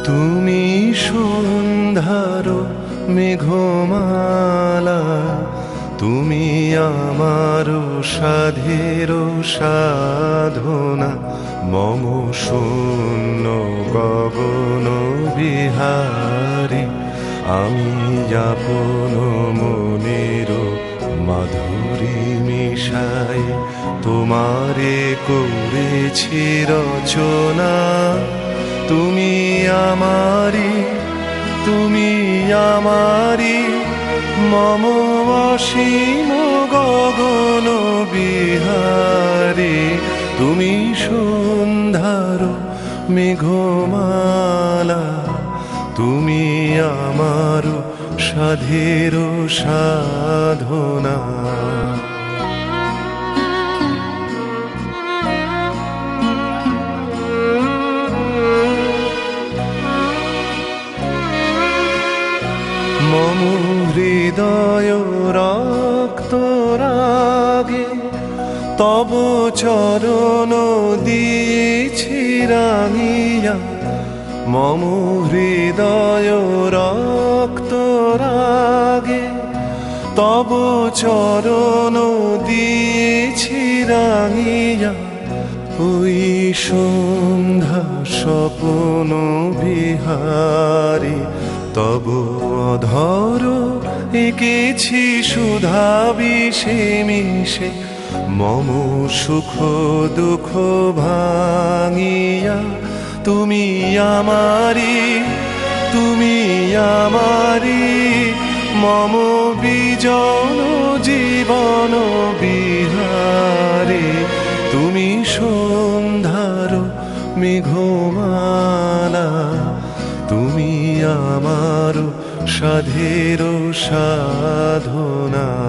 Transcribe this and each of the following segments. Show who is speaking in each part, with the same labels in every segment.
Speaker 1: তুমি সন্ধ্যার মেঘমালা, তুমি আমার সাধের সাধনা, মম শূন্য গগন বিহারী। আমি আপন মনের মাধুরী মিশাই তোমারে করেছি রচনা। তুমি আমারি, তুমি আমারি, মম অসীম গগন বিহারী। তুমি সন্ধ্যার মেঘমালা, তুমি আমার সাধের সাধনা। মম হৃদয় রক্ত রাগে তব চরণ দিয়েছি রাঙিয়া। মম হৃদয় রক্ত রাগে তব চরণ দিয়েছি রাঙিয়া। ওই সন্ধ্যা স্বপ্ন বিহারী, তব অধর এঁকেছি সুধা বিষে মিশে। মম সুখ দুঃখ ভাঙিয়া, তুমি আমারি, তুমি আমারি, মম বিজন জীবন বিহারী। তুমি সন্ধ্যার মেঘমালা, তুমি আমার সাধের সাধনা।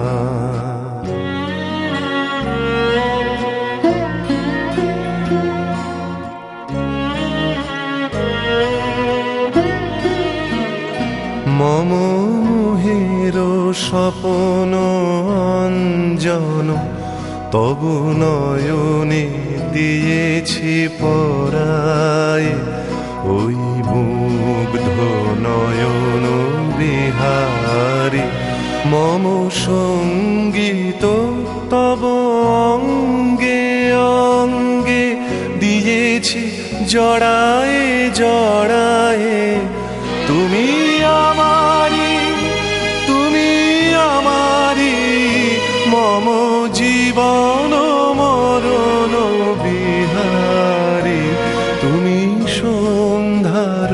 Speaker 1: মম মোহের স্বপ্ন অঞ্জন তবু নয়নে দিয়েছি পরায়। ওই মুগ্ধ নয়ন বিহারী, মম সঙ্গীত তব অঙ্গে অঙ্গে দিয়েছি জড়ায়ে জড়ায়ে। তুমি আমারি, তুমি আমারি, মম জীবন মরণ বিহারী। তুমি সন্ধ্যার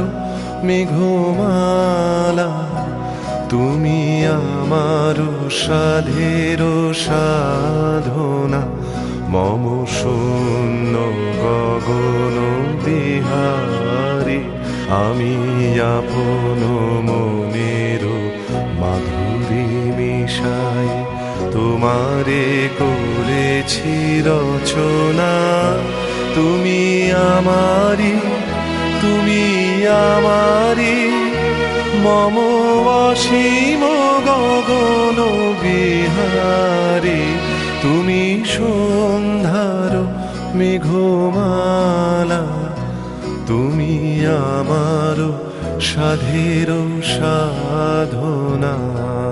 Speaker 1: মেঘমালা, তুমি আমার সাধের সাধনা, মম শূন্য গগন বিহারী। আমি আপন মনের মাধুরী মিশাই তোমারে করেছি রচনা। তুমি আমারি, তুমি আমারি, মম অসীম গগন বিহারী। তুমি সন্ধ্যার মেঘমালা, তুমি আমার সাধের সাধনা।